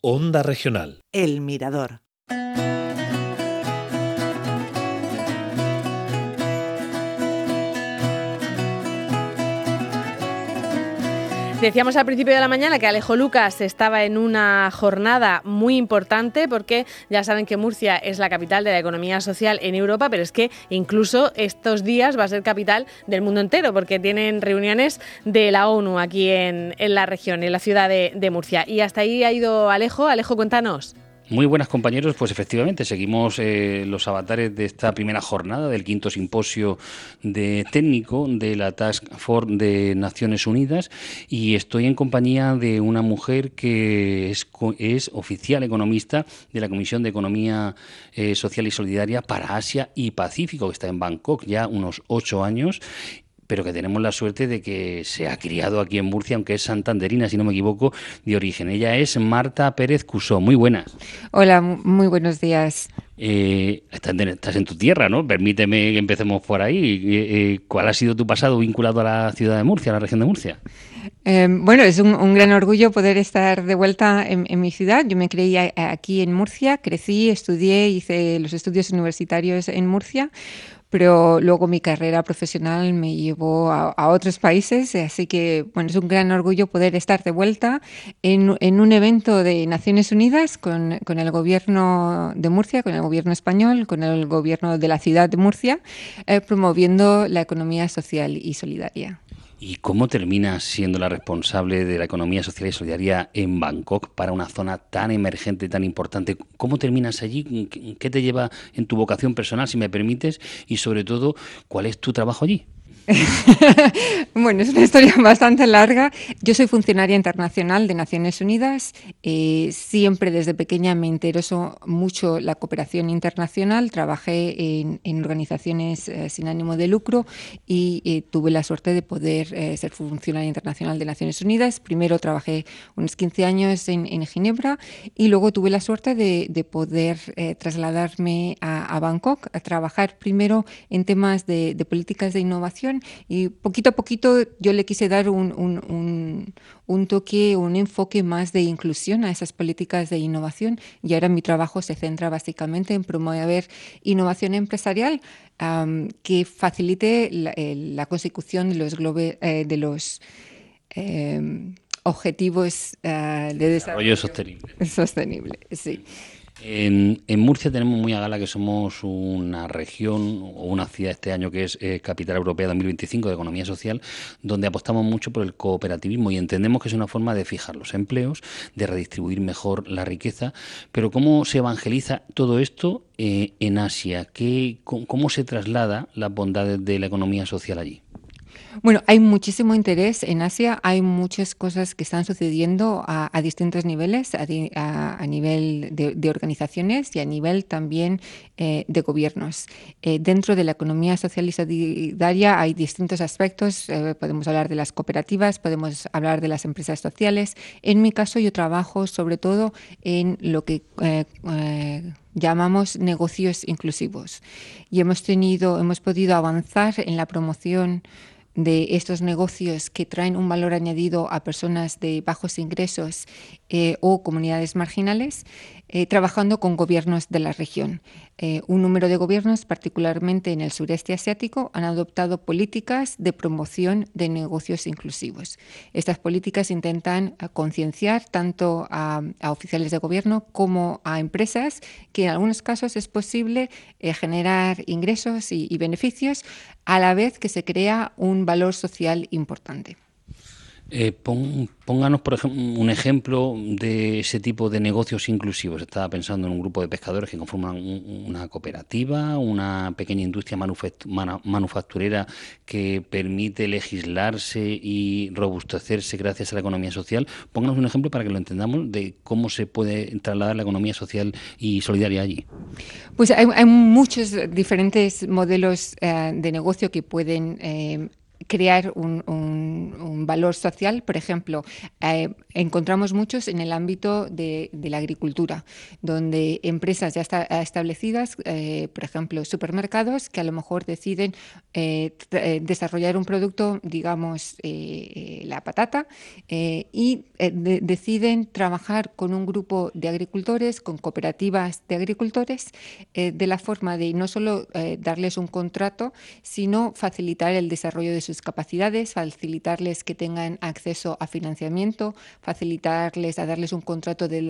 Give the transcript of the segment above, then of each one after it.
Onda Regional. El Mirador. Decíamos al principio de la mañana que Alejo Lucas estaba en una jornada muy importante porque ya saben que Murcia es la capital de la economía social en Europa, pero es que incluso estos días va a ser capital del mundo entero porque tienen reuniones de la ONU aquí en la región, en la ciudad de Murcia. Y hasta ahí ha ido Alejo. Alejo, cuéntanos. Muy buenas, compañeros. Pues efectivamente seguimos los avatares de esta primera jornada del 5º simposio de técnico de la Task Force de Naciones Unidas, y estoy en compañía de una mujer que es oficial economista de la Comisión de Economía Social y Solidaria para Asia y Pacífico, que está en Bangkok ya unos 8 años, pero que tenemos la suerte de que se ha criado aquí en Murcia, aunque es santanderina, si no me equivoco, de origen. Ella es Marta Pérez Cusó. Muy buenas. Hola, muy buenos días. Estás en tu tierra, ¿no? Permíteme que empecemos por ahí. ¿Cuál ha sido tu pasado vinculado a la ciudad de Murcia, a la región de Murcia? Bueno, es un gran orgullo poder estar de vuelta en mi ciudad. Yo me crié aquí en Murcia, crecí, estudié, hice los estudios universitarios en Murcia, pero luego mi carrera profesional me llevó a otros países, así que bueno, es un gran orgullo poder estar de vuelta en un evento de Naciones Unidas con el gobierno de Murcia, con el gobierno español, con el gobierno de la ciudad de Murcia, promoviendo la economía social y solidaria. ¿Y cómo terminas siendo la responsable de la economía social y solidaria en Bangkok para una zona tan emergente y tan importante? ¿Cómo terminas allí? ¿Qué te lleva en tu vocación personal, si me permites? Y sobre todo, ¿cuál es tu trabajo allí? Bueno, es una historia bastante larga. Yo soy funcionaria internacional de Naciones Unidas. Siempre desde pequeña me interesó mucho la cooperación internacional. Trabajé en organizaciones sin ánimo de lucro y tuve la suerte de poder ser funcionaria internacional de Naciones Unidas. Primero trabajé unos 15 años en Ginebra y luego tuve la suerte de poder trasladarme a Bangkok a trabajar primero en temas de políticas de innovación. Y poquito a poquito yo le quise dar un toque, un enfoque más de inclusión a esas políticas de innovación, y ahora mi trabajo se centra básicamente en promover innovación empresarial que facilite la consecución de los objetivos de desarrollo sostenible. Sí. En Murcia tenemos muy a gala que somos una región o una ciudad este año que es Capital Europea 2025 de Economía Social, donde apostamos mucho por el cooperativismo y entendemos que es una forma de fijar los empleos, de redistribuir mejor la riqueza. Pero ¿cómo se evangeliza todo esto en Asia? ¿Cómo se traslada las bondades de la economía social allí? Bueno, hay muchísimo interés en Asia, hay muchas cosas que están sucediendo a distintos niveles, a nivel de organizaciones y a nivel también de gobiernos. Dentro de la economía social y solidaria hay distintos aspectos, podemos hablar de las cooperativas, podemos hablar de las empresas sociales. En mi caso yo trabajo sobre todo en lo que llamamos negocios inclusivos y hemos podido avanzar en la promoción de estos negocios que traen un valor añadido a personas de bajos ingresos o comunidades marginales, trabajando con gobiernos de la región. Un número de gobiernos, particularmente en el sureste asiático, han adoptado políticas de promoción de negocios inclusivos. Estas políticas intentan concienciar tanto a oficiales de gobierno como a empresas que en algunos casos es posible generar ingresos y beneficios a la vez que se crea un valor social importante. Pónganos, por ejemplo, un ejemplo de ese tipo de negocios inclusivos. Estaba pensando en un grupo de pescadores que conforman una cooperativa, una pequeña industria manufacturera que permite legislarse y robustecerse gracias a la economía social. Pónganos un ejemplo para que lo entendamos de cómo se puede trasladar la economía social y solidaria allí. Pues hay muchos diferentes modelos de negocio que crear un valor social. Por ejemplo, encontramos muchos en el ámbito de la agricultura, donde empresas ya establecidas, por ejemplo, supermercados, que a lo mejor deciden desarrollar un producto, digamos, la patata, y deciden trabajar con un grupo de agricultores, con cooperativas de agricultores, de la forma de no solo darles un contrato, sino facilitar el desarrollo de sus capacidades, facilitarles que tengan acceso a financiamiento, facilitarles a darles un contrato de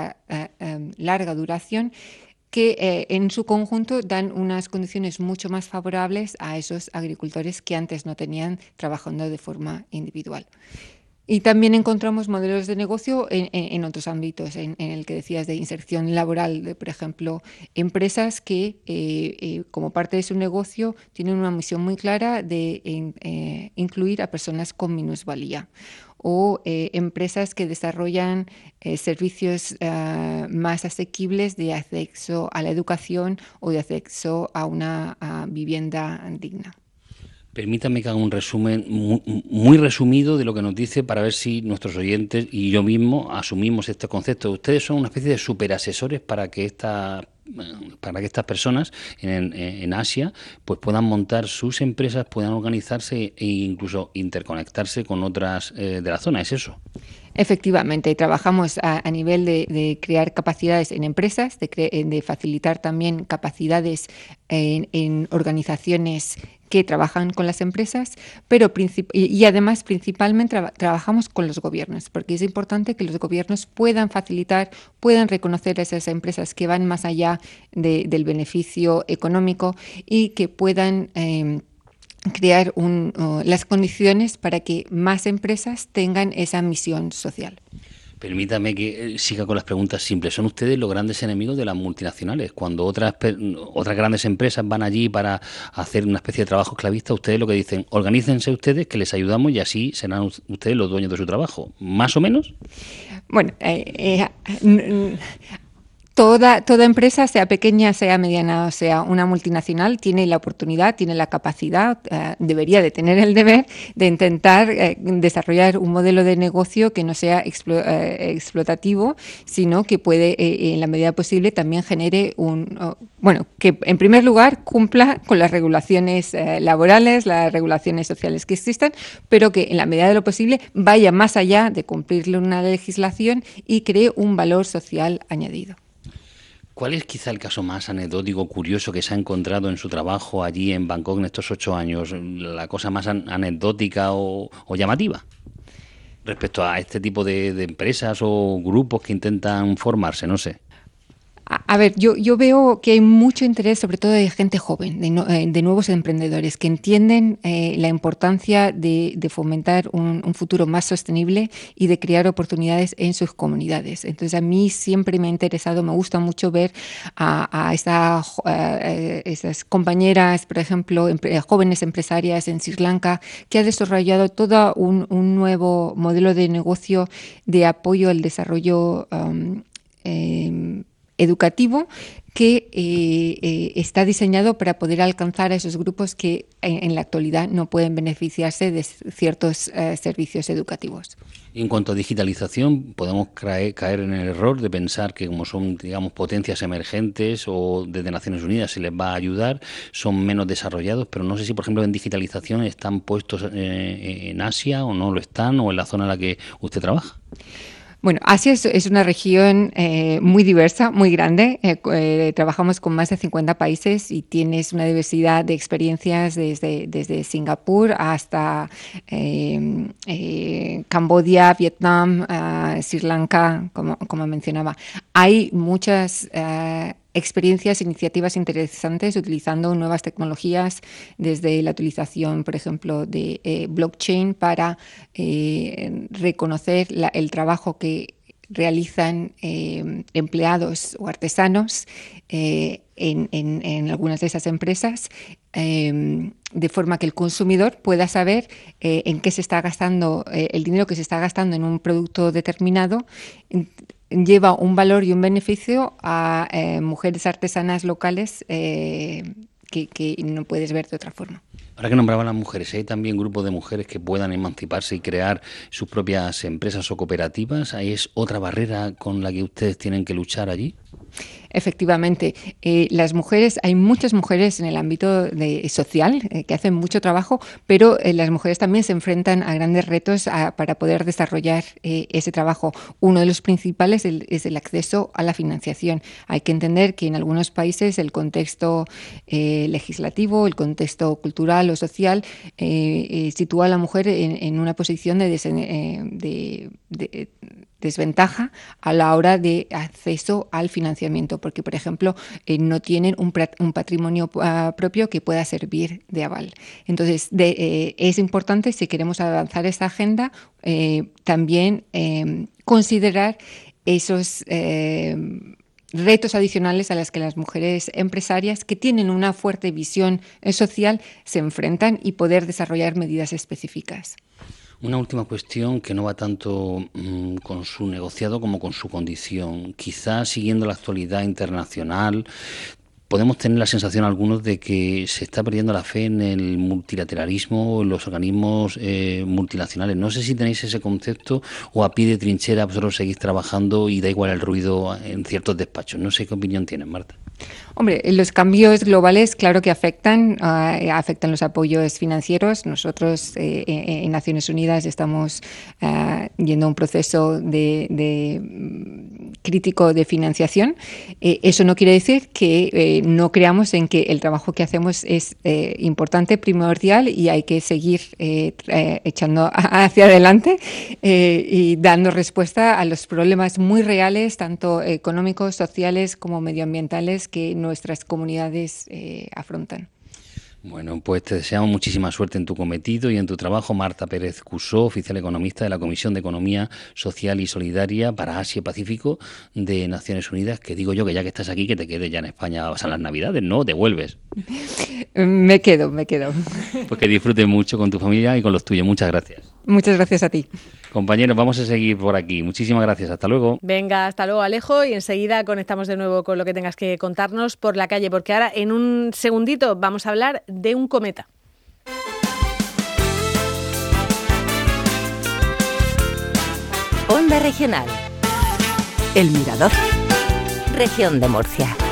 larga duración, que en su conjunto dan unas condiciones mucho más favorables a esos agricultores que antes no tenían, trabajando de forma individual. Y también encontramos modelos de negocio en otros ámbitos, en el que decías de inserción laboral, por ejemplo, empresas que como parte de su negocio tienen una misión muy clara de incluir a personas con minusvalía, o empresas que desarrollan servicios más asequibles de acceso a la educación o de acceso a una vivienda digna. Permítame que haga un resumen muy resumido de lo que nos dice, para ver si nuestros oyentes y yo mismo asumimos este concepto. Ustedes son una especie de superasesores para que estas personas en Asia pues puedan montar sus empresas, puedan organizarse e incluso interconectarse con otras de la zona. ¿Es eso? Efectivamente, trabajamos a nivel de crear capacidades en empresas, de facilitar también capacidades en organizaciones que trabajan con las empresas, pero y además principalmente trabajamos con los gobiernos, porque es importante que los gobiernos puedan facilitar, puedan reconocer a esas empresas que van más allá del beneficio económico, y que puedan crear las condiciones para que más empresas tengan esa misión social. Permítame que siga con las preguntas simples. ¿Son ustedes los grandes enemigos de las multinacionales? Cuando otras grandes empresas van allí para hacer una especie de trabajo esclavista, ustedes lo que dicen: organícense ustedes, que les ayudamos y así serán ustedes los dueños de su trabajo. ¿Más o menos? Bueno, Toda empresa, sea pequeña, sea mediana o sea una multinacional, tiene la oportunidad, tiene la capacidad, debería de tener el deber de intentar desarrollar un modelo de negocio que no sea explotativo, sino que puede, en la medida posible, también genere que en primer lugar cumpla con las regulaciones laborales, las regulaciones sociales que existan, pero que en la medida de lo posible vaya más allá de cumplirle una legislación y cree un valor social añadido. ¿Cuál es quizá el caso más anecdótico, curioso que se ha encontrado en su trabajo allí en Bangkok en estos 8 años? ¿La cosa más anecdótica o llamativa respecto a este tipo de empresas o grupos que intentan formarse? No sé. A ver, yo veo que hay mucho interés, sobre todo de gente joven, de nuevos emprendedores, que entienden la importancia de fomentar un futuro más sostenible y de crear oportunidades en sus comunidades. Entonces, a mí siempre me ha interesado, me gusta mucho ver a esas compañeras, por ejemplo, jóvenes empresarias en Sri Lanka, que ha desarrollado todo un nuevo modelo de negocio de apoyo al desarrollo educativo, que está diseñado para poder alcanzar a esos grupos que en la actualidad no pueden beneficiarse de ciertos servicios educativos. En cuanto a digitalización, podemos caer en el error de pensar que, como son, digamos, potencias emergentes o desde Naciones Unidas se les va a ayudar, son menos desarrollados, pero no sé si, por ejemplo, en digitalización están puestos en Asia o no lo están, o en la zona en la que usted trabaja. Bueno, Asia es una región muy diversa, muy grande. Trabajamos con más de 50 países y tienes una diversidad de experiencias desde Singapur hasta Camboya, Vietnam, Sri Lanka, como mencionaba. Hay muchas experiencias, iniciativas interesantes utilizando nuevas tecnologías, desde la utilización, por ejemplo, de blockchain para reconocer el trabajo que realizan empleados o artesanos en algunas de esas empresas, de forma que el consumidor pueda saber en qué se está gastando el dinero que se está gastando en un producto determinado. Lleva un valor y un beneficio a mujeres artesanas locales que no puedes ver de otra forma. Ahora que nombraban a las mujeres, ¿hay también grupos de mujeres que puedan emanciparse y crear sus propias empresas o cooperativas? ¿Ahí es otra barrera con la que ustedes tienen que luchar allí? Efectivamente, las mujeres, hay muchas mujeres en el ámbito social que hacen mucho trabajo, pero las mujeres también se enfrentan a grandes retos para poder desarrollar ese trabajo. Uno de los principales es el acceso a la financiación. Hay que entender que en algunos países el contexto legislativo, el contexto cultural o social sitúa a la mujer en una posición de desventaja a la hora de acceso al financiamiento, porque, por ejemplo, no tienen un patrimonio propio que pueda servir de aval. Entonces, es importante, si queremos avanzar esta agenda, también considerar esos retos adicionales a los que las mujeres empresarias que tienen una fuerte visión social se enfrentan y poder desarrollar medidas específicas. Una última cuestión que no va tanto con su negociado como con su condición. Quizás siguiendo la actualidad internacional, podemos tener la sensación algunos de que se está perdiendo la fe en el multilateralismo, en los organismos multinacionales. No sé si tenéis ese concepto o a pie de trinchera vosotros seguís trabajando y da igual el ruido en ciertos despachos. No sé qué opinión tienes, Marta. Hombre, los cambios globales, claro que afectan los apoyos financieros. Nosotros en Naciones Unidas estamos yendo a un proceso crítico de financiación. Eso no quiere decir que no creamos en que el trabajo que hacemos es importante, primordial, y hay que seguir echando hacia adelante y dando respuesta a los problemas muy reales, tanto económicos, sociales como medioambientales, que nuestras comunidades afrontan. Bueno, pues te deseamos muchísima suerte en tu cometido y en tu trabajo. Marta Pérez Cusó, oficial economista de la Comisión de Economía Social y Solidaria para Asia y Pacífico de Naciones Unidas, que digo yo que ya que estás aquí, que te quedes ya en España a pasar las Navidades, ¿no? ¿Te vuelves? Me quedo. Pues que disfrutes mucho con tu familia y con los tuyos. Muchas gracias. Muchas gracias a ti. Compañeros, vamos a seguir por aquí. Muchísimas gracias. Hasta luego. Venga, hasta luego, Alejo. Y enseguida conectamos de nuevo con lo que tengas que contarnos por la calle, porque ahora en un segundito vamos a hablar de un cometa. Onda Regional. El Mirador. Región de Murcia.